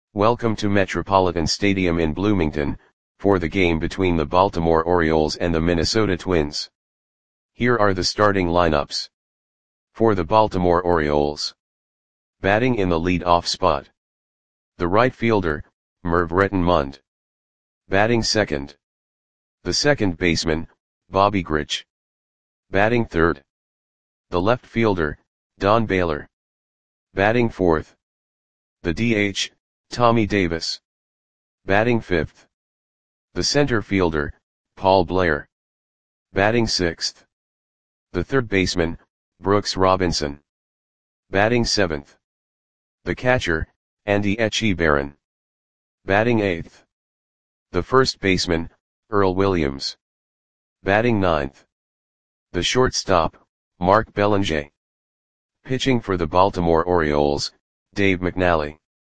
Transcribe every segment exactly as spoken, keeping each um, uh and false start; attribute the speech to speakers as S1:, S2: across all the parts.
S1: Welcome to Metropolitan Stadium in Bloomington, for the game between the Baltimore Orioles and the Minnesota Twins. Here are the starting lineups. For the Baltimore Orioles. Batting in the lead-off spot. The right fielder, Merv Rettenmund. Batting second. The second baseman, Bobby Grich. Batting third. The left fielder, Don Baylor. Batting fourth. The D H, Tommy Davis. Batting fifth. The center fielder, Paul Blair. Batting sixth. The third baseman, Brooks Robinson. Batting seventh. The catcher, Andy Etchebarren. Batting eighth. The first baseman, Earl Williams. Batting ninth. The shortstop, Mark Belanger. Pitching for the Baltimore Orioles, Dave McNally.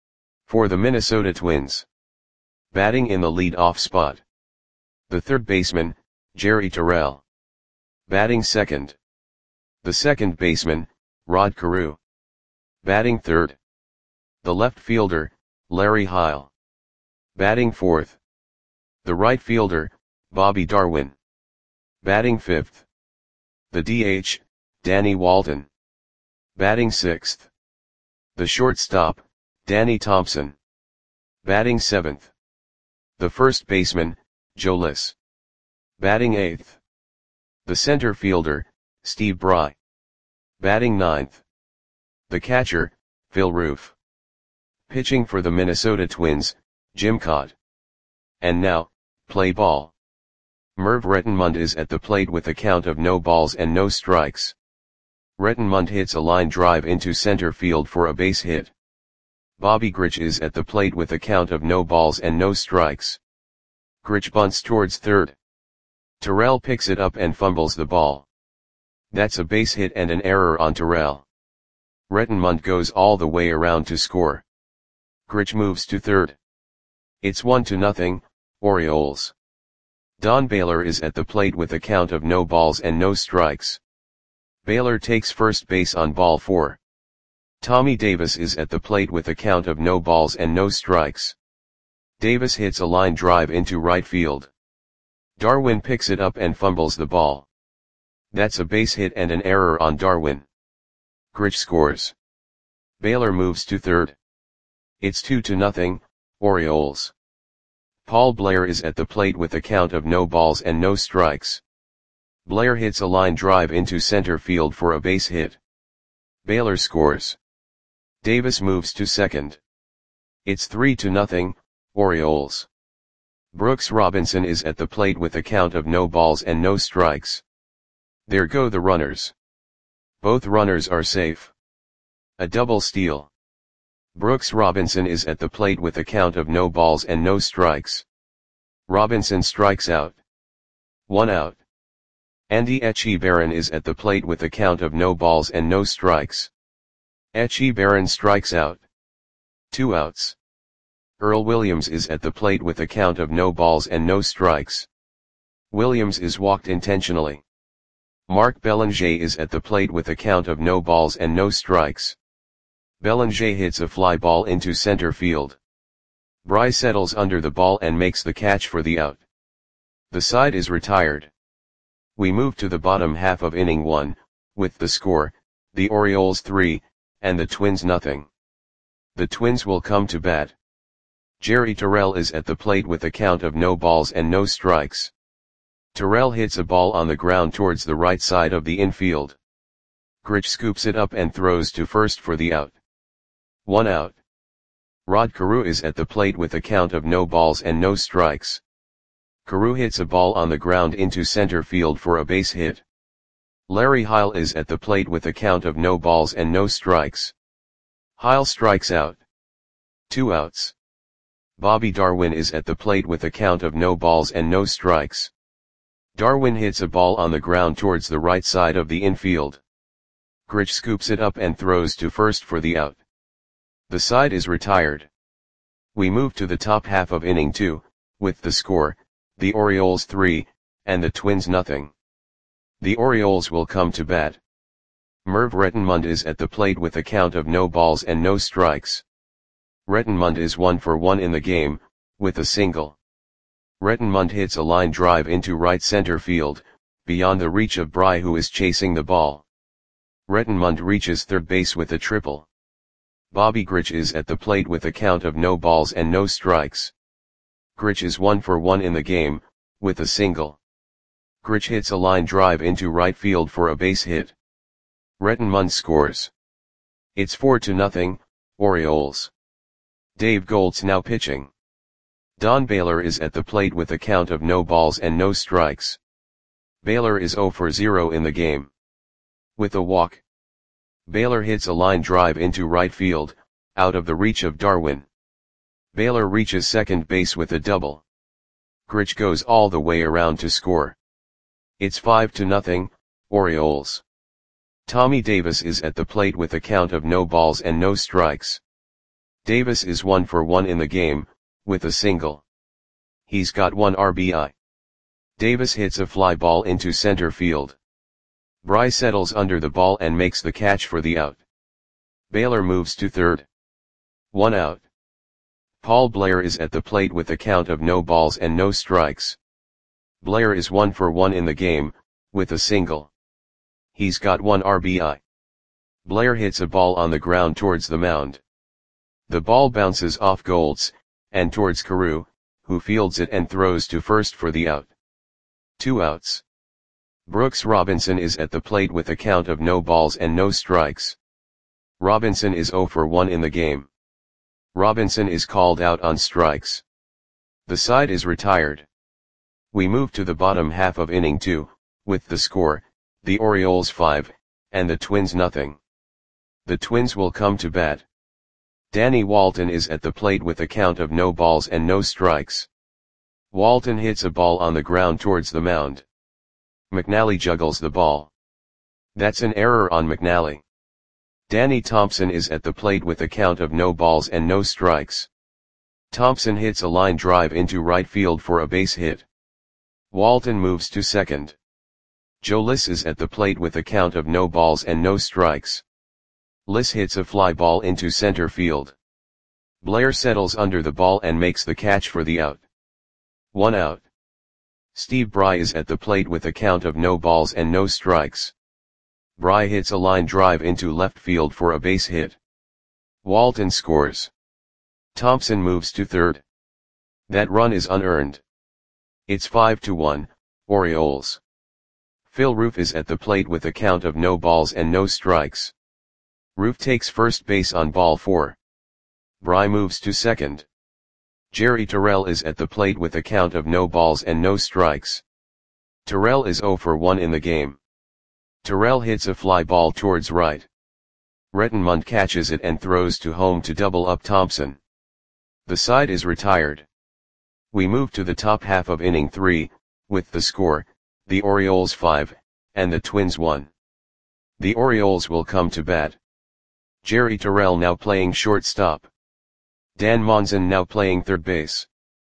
S1: For the Minnesota Twins. Batting in the lead-off spot. The third baseman, Jerry Terrell. Batting second. The second baseman, Rod Carew. Batting third. The left fielder, Larry Heil. Batting fourth. The right fielder, Bobby Darwin. Batting fifth. The D H, Danny Walton. Batting sixth. The shortstop, Danny Thompson. Batting seventh. The first baseman, Joe Liss. Batting eighth. The center fielder, Steve Bry. Batting ninth. The catcher, Phil Roof. Pitching for the Minnesota Twins, Jim Kaat. And now, play ball. Merv Rettenmund is at the plate with a count of no balls and no strikes. Rettenmund hits a line drive into center field for a base hit. Bobby Grich is at the plate with a count of no balls and no strikes. Grich bunts towards third. Terrell picks it up and fumbles the ball. That's a base hit and an error on Terrell. Rettenmund goes all the way around to score. Grich moves to third. It's one to nothing, Orioles. Don Baylor is at the plate with a count of no balls and no strikes. Baylor takes first base on ball four. Tommy Davis is at the plate with a count of no balls and no strikes. Davis hits a line drive into right field. Darwin picks it up and fumbles the ball. That's a base hit and an error on Darwin. Grich scores. Baylor moves to third. It's two to nothing, Orioles. Paul Blair is at the plate with a count of no balls and no strikes. Blair hits a line drive into center field for a base hit. Baylor scores. Davis moves to second. It's three to nothing, Orioles. Brooks Robinson is at the plate with a count of no balls and no strikes. There go the runners. Both runners are safe. A double steal. Brooks Robinson is at the plate with a count of no balls and no strikes. Robinson strikes out. One out. Andy Etchebarren is at the plate with a count of no balls and no strikes. Etchebarren strikes out. Two outs. Earl Williams is at the plate with a count of no balls and no strikes. Williams is walked intentionally. Mark Belanger is at the plate with a count of no balls and no strikes. Belanger hits a fly ball into center field. Bry settles under the ball and makes the catch for the out. The side is retired. We move to the bottom half of inning one, with the score, the Orioles three, and the Twins nothing. The Twins will come to bat. Jerry Terrell is at the plate with a count of no balls and no strikes. Terrell hits a ball on the ground towards the right side of the infield. Grich scoops it up and throws to first for the out. One out. Rod Carew is at the plate with a count of no balls and no strikes. Carew hits a ball on the ground into center field for a base hit. Larry Heil is at the plate with a count of no balls and no strikes. Heil strikes out. Two outs. Bobby Darwin is at the plate with a count of no balls and no strikes. Darwin hits a ball on the ground towards the right side of the infield. Grich scoops it up and throws to first for the out. The side is retired. We move to the top half of inning two, with the score, the Orioles three, and the Twins nothing. The Orioles will come to bat. Merv Rettenmund is at the plate with a count of no balls and no strikes. Rettenmund is one for one in the game, with a single. Rettenmund hits a line drive into right center field, beyond the reach of Bry, who is chasing the ball. Rettenmund reaches third base with a triple. Bobby Grich is at the plate with a count of no balls and no strikes. Grich is one for one in the game, with a single. Grich hits a line drive into right field for a base hit. Rettenmund scores. It's four to nothing, Orioles. Dave Goltz now pitching. Don Baylor is at the plate with a count of no balls and no strikes. Baylor is zero for zero in the game. With a walk, Baylor hits a line drive into right field, out of the reach of Darwin. Baylor reaches second base with a double. Grich goes all the way around to score. It's five to nothing, Orioles. Tommy Davis is at the plate with a count of no balls and no strikes. Davis is one for one in the game, with a single. He's got one R B I. Davis hits a fly ball into center field. Bry settles under the ball and makes the catch for the out. Baylor moves to third. One out. Paul Blair is at the plate with a count of no balls and no strikes. Blair is one for one in the game, with a single. He's got one R B I. Blair hits a ball on the ground towards the mound. The ball bounces off Goltz, and towards Carew, who fields it and throws to first for the out. Two outs. Brooks Robinson is at the plate with a count of no balls and no strikes. Robinson is zero for one in the game. Robinson is called out on strikes. The side is retired. We move to the bottom half of inning two, with the score, the Orioles five, and the Twins nothing. The Twins will come to bat. Danny Walton is at the plate with a count of no balls and no strikes. Walton hits a ball on the ground towards the mound. McNally juggles the ball. That's an error on McNally. Danny Thompson is at the plate with a count of no balls and no strikes. Thompson hits a line drive into right field for a base hit. Walton moves to second. Joe Liss is at the plate with a count of no balls and no strikes. Liss hits a fly ball into center field. Blair settles under the ball and makes the catch for the out. One out. Steve Bry is at the plate with a count of no balls and no strikes. Bry hits a line drive into left field for a base hit. Walton scores. Thompson moves to third. That run is unearned. It's five to one, Orioles. Phil Roof is at the plate with a count of no balls and no strikes. Roof takes first base on ball four. Bry moves to second. Jerry Terrell is at the plate with a count of no balls and no strikes. Terrell is zero for one in the game. Terrell hits a fly ball towards right. Rettenmund catches it and throws to home to double up Thompson. The side is retired. We move to the top half of inning three, with the score, the Orioles five, and the Twins one. The Orioles will come to bat. Jerry Terrell now playing shortstop. Dan Monson now playing third base.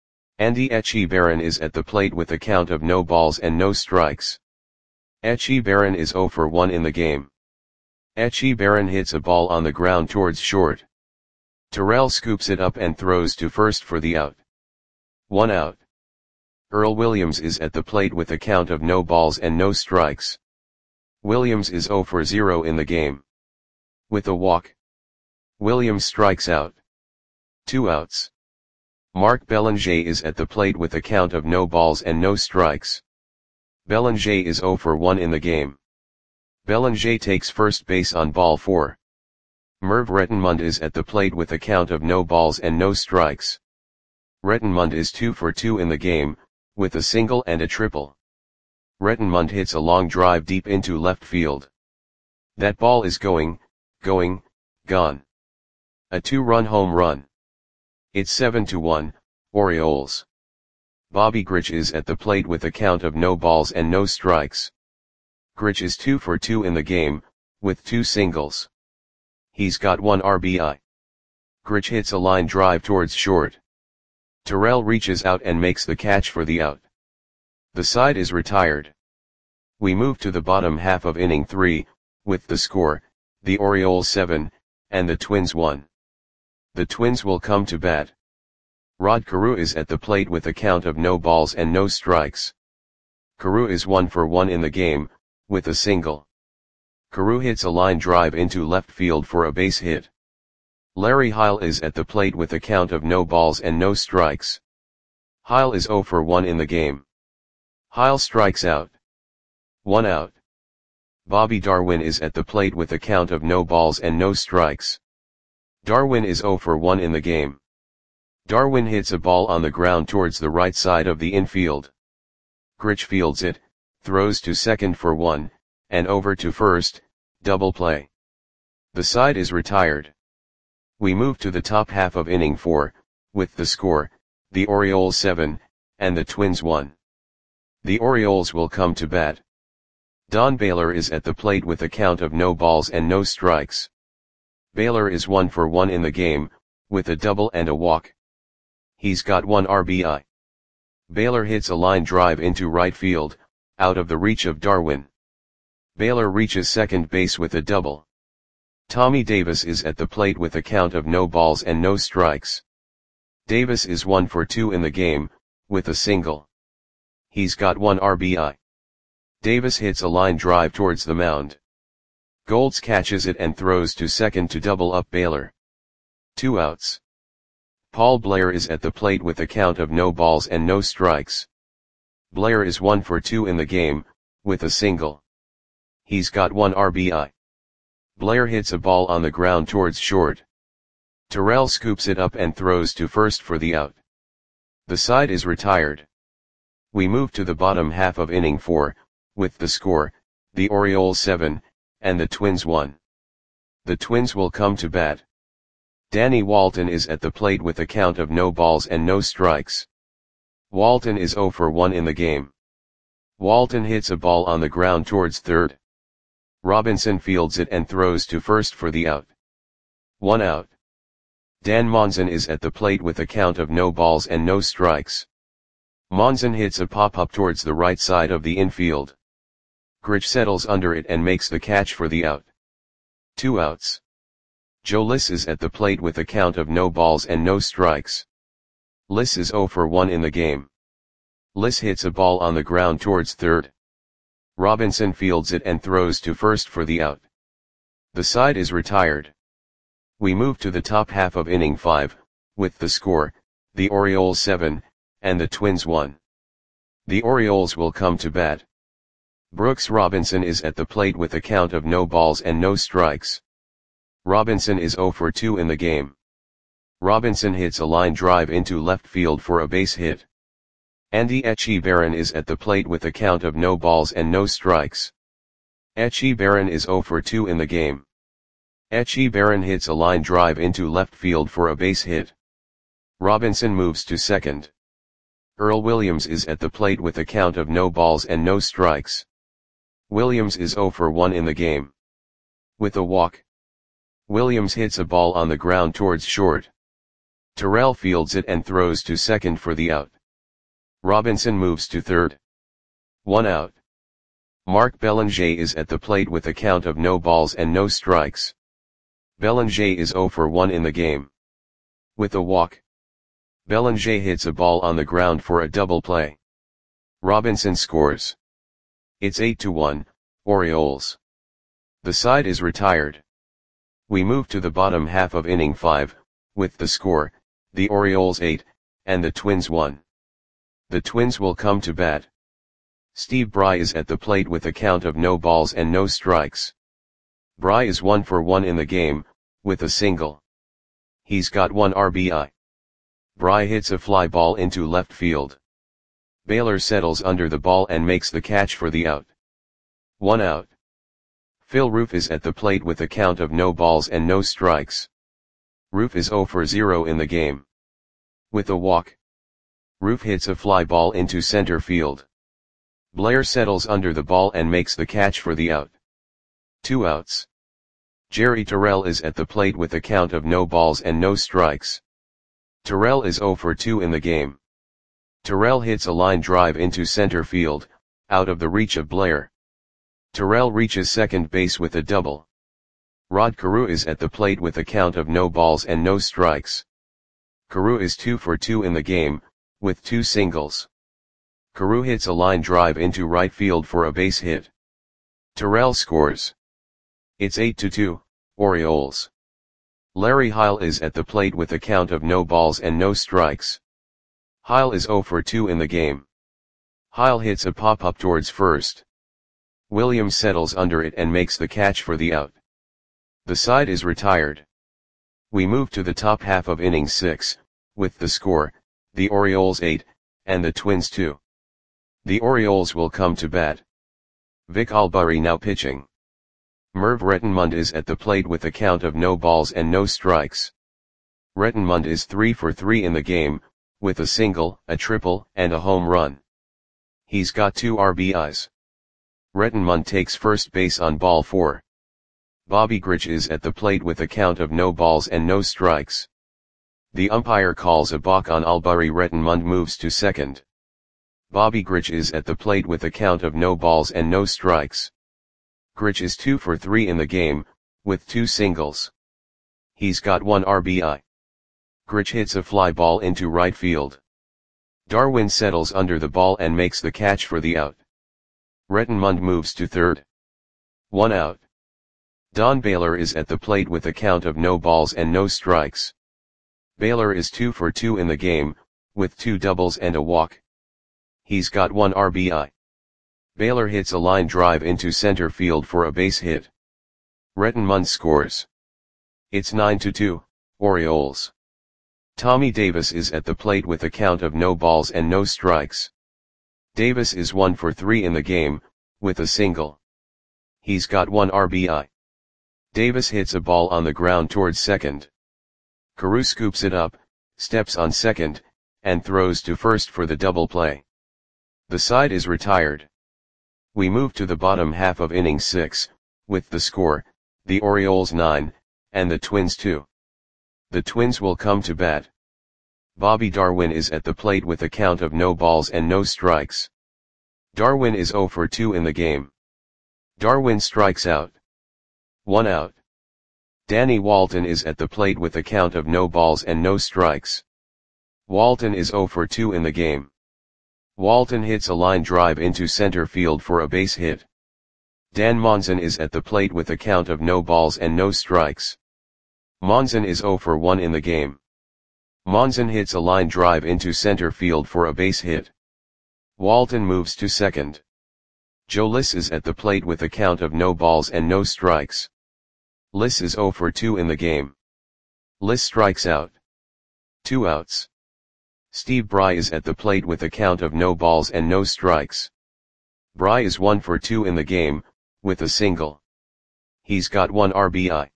S1: Andy Etchebarren is at the plate with a count of no balls and no strikes. Etchebarren is zero for one in the game. Etchebarren hits a ball on the ground towards short. Terrell scoops it up and throws to first for the out. One out. Earl Williams is at the plate with a count of no balls and no strikes. Williams is zero for zero in the game. With a walk, Williams strikes out. Two outs. Mark Belanger is at the plate with a count of no balls and no strikes. Belanger is zero for one in the game. Belanger takes first base on ball four. Merv Rettenmund is at the plate with a count of no balls and no strikes. Rettenmund is two for two in the game, with a single and a triple. Rettenmund hits a long drive deep into left field. That ball is going, going, gone. A two-run home run. It's seven to one, Orioles. Bobby Grich is at the plate with a count of no balls and no strikes. Grich is two for two in the game, with two singles. He's got one R B I. Grich hits a line drive towards short. Terrell reaches out and makes the catch for the out. The side is retired. We move to the bottom half of inning three, with the score, the Orioles seven, and the Twins one. The Twins will come to bat. Rod Carew is at the plate with a count of no balls and no strikes. Carew is one for one in the game, with a single. Carew hits a line drive into left field for a base hit. Larry Heil is at the plate with a count of no balls and no strikes. Heil is zero for one in the game. Heil strikes out. One out. Bobby Darwin is at the plate with a count of no balls and no strikes. Darwin is zero for one in the game. Darwin hits a ball on the ground towards the right side of the infield. Grich fields it, throws to second for one, and over to first, double play. The side is retired. We move to the top half of inning four, with the score, the Orioles seven, and the Twins one. The Orioles will come to bat. Don Baylor is at the plate with a count of no balls and no strikes. Baylor is one for one in the game, with a double and a walk. He's got one R B I. Baylor hits a line drive into right field, out of the reach of Darwin. Baylor reaches second base with a double. Tommy Davis is at the plate with a count of no balls and no strikes. Davis is one for two in the game, with a single. He's got one R B I. Davis hits a line drive towards the mound. Golds catches it and throws to second to double up Baylor. Two outs. Paul Blair is at the plate with a count of no balls and no strikes. Blair is one for two in the game, with a single. He's got one R B I. Blair hits a ball on the ground towards short. Terrell scoops it up and throws to first for the out. The side is retired. We move to the bottom half of inning four, with the score, the Orioles seven, and the Twins one. The Twins will come to bat. Danny Walton is at the plate with a count of no balls and no strikes. Walton is zero for one in the game. Walton hits a ball on the ground towards third. Robinson fields it and throws to first for the out. One out. Dan Monson is at the plate with a count of no balls and no strikes. Monson hits a pop-up towards the right side of the infield. Grich settles under it and makes the catch for the out. Two outs. Joe Liss is at the plate with a count of no balls and no strikes. Liss is zero for one in the game. Liss hits a ball on the ground towards third. Robinson fields it and throws to first for the out. The side is retired. We move to the top half of inning five, with the score, the Orioles seven, and the Twins one. The Orioles will come to bat. Brooks Robinson is at the plate with a count of no balls and no strikes. Robinson is zero for two in the game. Robinson hits a line drive into left field for a base hit. Andy Etchebarren is at the plate with a count of no balls and no strikes. Etchebarren is zero for two in the game. Etchebarren hits a line drive into left field for a base hit. Robinson moves to second. Earl Williams is at the plate with a count of no balls and no strikes. Williams is zero for one in the game. With a walk. Williams hits a ball on the ground towards short. Terrell fields it and throws to second for the out. Robinson moves to third. One out. Mark Belanger is at the plate with a count of no balls and no strikes. Belanger is zero for one in the game. With a walk. Belanger hits a ball on the ground for a double play. Robinson scores. It's eight to one, Orioles. The side is retired. We move to the bottom half of inning five, with the score, the Orioles eight, and the Twins one. The Twins will come to bat. Steve Bry is at the plate with a count of no balls and no strikes. Bry is one for one in the game, with a single. He's got one R B I. Bry hits a fly ball into left field. Baylor settles under the ball and makes the catch for the out. One out. Phil Roof is at the plate with a count of no balls and no strikes. Roof is zero for zero in the game. With a walk. Roof hits a fly ball into center field. Blair settles under the ball and makes the catch for the out. Two outs. Jerry Terrell is at the plate with a count of no balls and no strikes. Terrell is zero for two in the game. Terrell hits a line drive into center field, out of the reach of Blair. Terrell reaches second base with a double. Rod Carew is at the plate with a count of no balls and no strikes. Carew is two for two in the game, with two singles. Carew hits a line drive into right field for a base hit. Terrell scores. It's eight to two, Orioles. Larry Heil is at the plate with a count of no balls and no strikes. Heil is zero for two in the game. Heil hits a pop-up towards first. Williams settles under it and makes the catch for the out. The side is retired. We move to the top half of inning six, with the score, the Orioles eight, and the Twins two. The Orioles will come to bat. Vic Albury now pitching. Merv Rettenmund is at the plate with a count of no balls and no strikes. Rettenmund is three for three in the game, with a single, a triple, and a home run. He's got two R B Is. Rettenmund takes first base on ball four. Bobby Grich is at the plate with a count of no balls and no strikes. The umpire calls a balk on Albury. Rettenmund moves to second. Bobby Grich is at the plate with a count of no balls and no strikes. Grich is two for three in the game, with two singles. He's got one R B I. Grich hits a fly ball into right field. Darwin settles under the ball and makes the catch for the out. Rettenmund moves to third. One out. Don Baylor is at the plate with a count of no balls and no strikes. Baylor is two for two in the game, with two doubles and a walk. He's got one R B I. Baylor hits a line drive into center field for a base hit. Rettenmund scores. It's nine to two, Orioles. Tommy Davis is at the plate with a count of no balls and no strikes. Davis is one for three in the game, with a single. He's got one R B I. Davis hits a ball on the ground towards second. Carew scoops it up, steps on second, and throws to first for the double play. The side is retired. We move to the bottom half of inning six, with the score, the Orioles nine, and the Twins two. The Twins will come to bat. Bobby Darwin is at the plate with a count of no balls and no strikes. Darwin is zero for two in the game. Darwin strikes out. One out. Danny Walton is at the plate with a count of no balls and no strikes. Walton is zero for two in the game. Walton hits a line drive into center field for a base hit. Dan Monson is at the plate with a count of no balls and no strikes. Monson is zero for one in the game. Monson hits a line drive into center field for a base hit. Walton moves to second. Joe Liss is at the plate with a count of no balls and no strikes. Liss is zero for two in the game. Liss strikes out. Two outs. Steve Bry is at the plate with a count of no balls and no strikes. Bry is one for two in the game, with a single. He's got one R B I.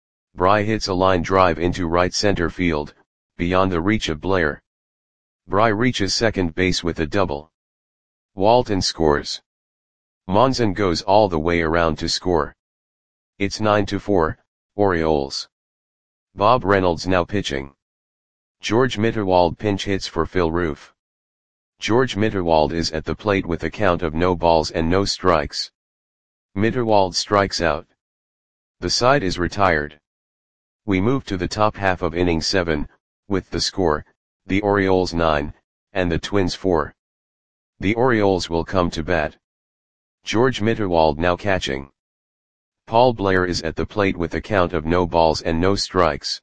S1: Bry hits a line drive into right center field, beyond the reach of Blair. Bry reaches second base with a double. Walton scores. Monson goes all the way around to score. It's nine to four, Orioles. Bob Reynolds now pitching. George Mitterwald pinch hits for Phil Roof. George Mitterwald is at the plate with a count of no balls and no strikes. Mitterwald strikes out. The side is retired. We move to the top half of inning seven, with the score, the Orioles nine, and the Twins four. The Orioles will come to bat. George Mitterwald now catching. Paul Blair is at the plate with a count of no balls and no strikes.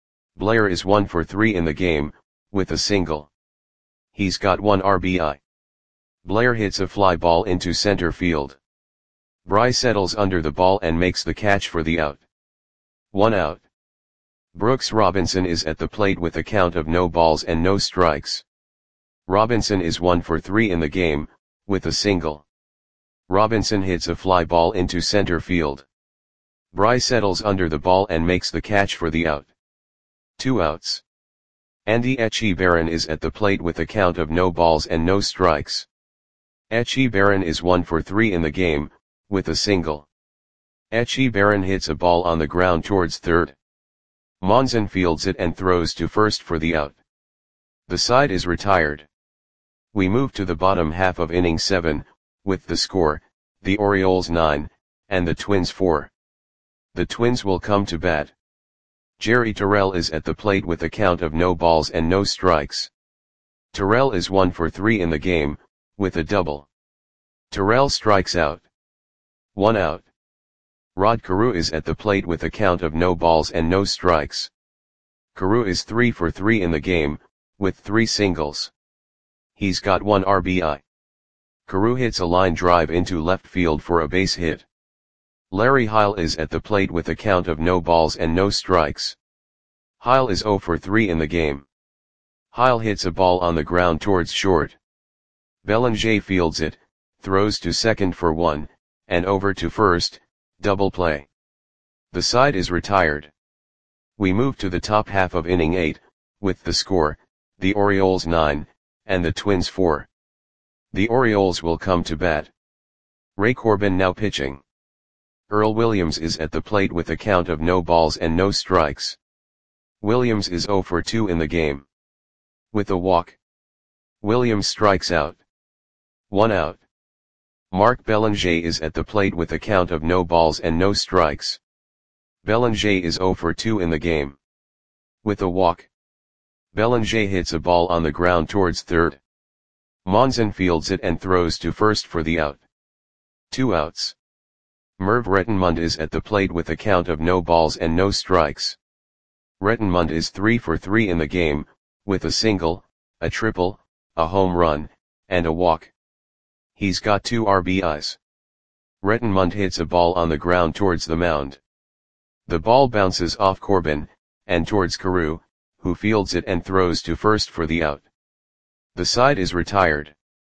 S1: Blair is one for three in the game, with a single. He's got one R B I. Blair hits a fly ball into center field. Bry settles under the ball and makes the catch for the out. One out. Brooks Robinson is at the plate with a count of no balls and no strikes. Robinson is one for three in the game, with a single. Robinson hits a fly ball into center field. Bry settles under the ball and makes the catch for the out. Two outs. Andy Etchebarren is at the plate with a count of no balls and no strikes. Etchebarren is one for three in the game, with a single. Etchebarren hits a ball on the ground towards third. Monson fields it and throws to first for the out. The side is retired. We move to the bottom half of inning seven, with the score, the Orioles nine, and the Twins four. The Twins will come to bat. Jerry Terrell is at the plate with a count of no balls and no strikes. Terrell is one for three in the game, with a double. Terrell strikes out. One out. Rod Carew is at the plate with a count of no balls and no strikes. Carew is three for three in the game, with three singles. He's got one R B I. Carew hits a line drive into left field for a base hit. Larry Heil is at the plate with a count of no balls and no strikes. Heil is zero for three in the game. Heil hits a ball on the ground towards short. Bellinger fields it, throws to second for one, and over to first, double play. The side is retired. We move to the top half of inning eight, with the score, the Orioles nine, and the Twins four. The Orioles will come to bat. Ray Corbin now pitching. Earl Williams is at the plate with a count of no balls and no strikes. Williams is zero for two in the game. With a walk. Williams strikes out. One out. Mark Bellinger is at the plate with a count of no balls and no strikes. Bellinger is zero for two in the game. With a walk. Bellinger hits a ball on the ground towards third. Monzon fields it and throws to first for the out. Two outs. Merv Rettenmund is at the plate with a count of no balls and no strikes. Rettenmund is three for three in the game, with a single, a triple, a home run, and a walk. He's got two R B Is. Rettenmund hits a ball on the ground towards the mound. The ball bounces off Corbin, and towards Carew, who fields it and throws to first for the out. The side is retired.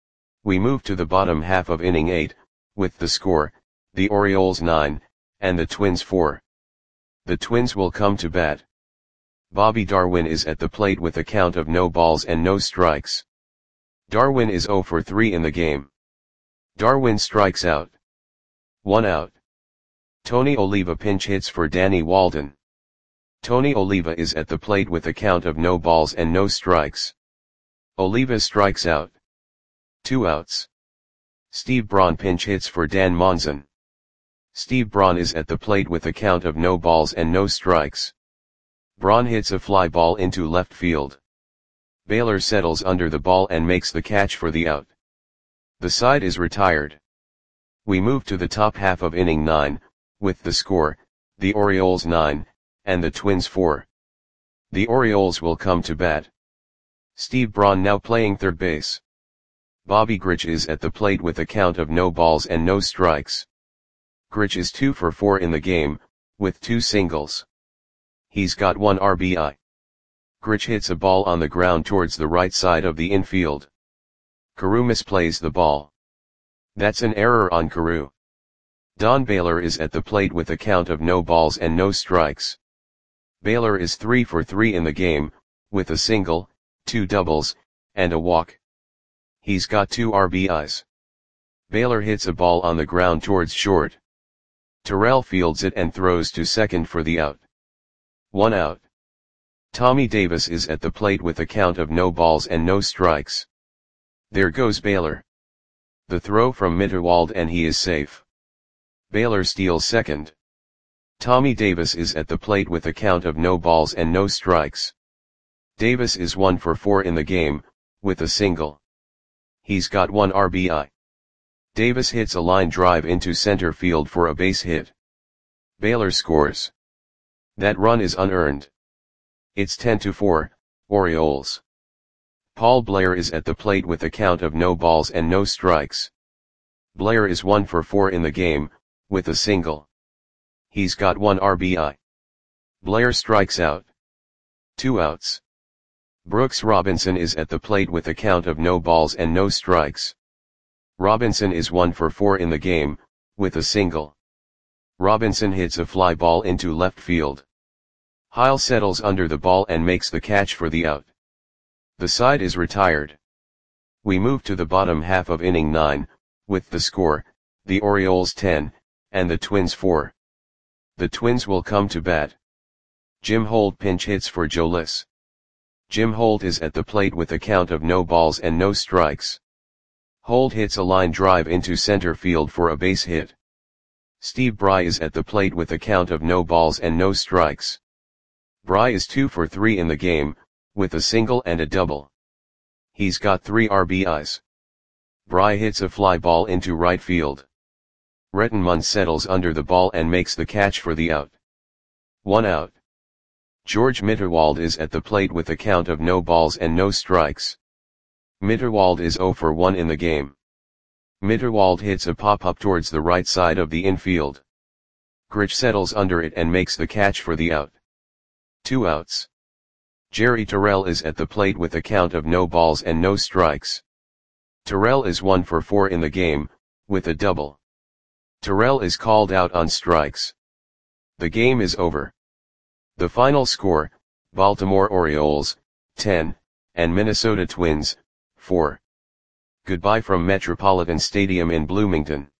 S1: We move to the bottom half of inning eight, with the score, the Orioles nine, and the Twins four. The Twins will come to bat. Bobby Darwin is at the plate with a count of no balls and no strikes. Darwin is zero for three in the game. Darwin strikes out. One out. Tony Oliva pinch hits for Danny Walden. Tony Oliva is at the plate with a count of no balls and no strikes. Oliva strikes out. Two outs. Steve Braun pinch hits for Dan Monzon. Steve Braun is at the plate with a count of no balls and no strikes. Braun hits a fly ball into left field. Baylor settles under the ball and makes the catch for the out. The side is retired. We move to the top half of inning nine, with the score, the Orioles nine, and the Twins four. The Orioles will come to bat. Steve Braun now playing third base. Bobby Grich is at the plate with a count of no balls and no strikes. Grich is two for four in the game, with two singles. He's got one R B I. Grich hits a ball on the ground towards the right side of the infield. Carew misplays the ball. That's an error on Carew. Don Baylor is at the plate with a count of no balls and no strikes. Baylor is three for three in the game, with a single, two doubles, and a walk. He's got two R B Is. Baylor hits a ball on the ground towards short. Terrell fields it and throws to second for the out. One out. Tommy Davis is at the plate with a count of no balls and no strikes. There goes Baylor. The throw from Mitterwald and he is safe. Baylor steals second. Tommy Davis is at the plate with a count of no balls and no strikes. Davis is one for four in the game, with a single. He's got one R B I. Davis hits a line drive into center field for a base hit. Baylor scores. That run is unearned. It's ten to four, Orioles. Paul Blair is at the plate with a count of no balls and no strikes. Blair is one for four in the game, with a single. He's got one R B I. Blair strikes out. Two outs. Brooks Robinson is at the plate with a count of no balls and no strikes. Robinson is one for four in the game, with a single. Robinson hits a fly ball into left field. Heil settles under the ball and makes the catch for the out. The side is retired. We move to the bottom half of inning nine, with the score, the Orioles ten, and the Twins four. The Twins will come to bat. Jim Holt pinch hits for Joe Liss. Jim Holt is at the plate with a count of no balls and no strikes. Holt hits a line drive into center field for a base hit. Steve Bry is at the plate with a count of no balls and no strikes. Bry is two for three in the game, with a single and a double. He's got three R B Is. Bry hits a fly ball into right field. Rettenmund settles under the ball and makes the catch for the out. One out. George Mitterwald is at the plate with a count of no balls and no strikes. Mitterwald is zero for one in the game. Mitterwald hits a pop-up towards the right side of the infield. Grich settles under it and makes the catch for the out. Two outs. Jerry Terrell is at the plate with a count of no balls and no strikes. Terrell is one for four in the game, with a double. Terrell is called out on strikes. The game is over. The final score, Baltimore Orioles, ten, and Minnesota Twins, four. Goodbye from Metropolitan Stadium in Bloomington.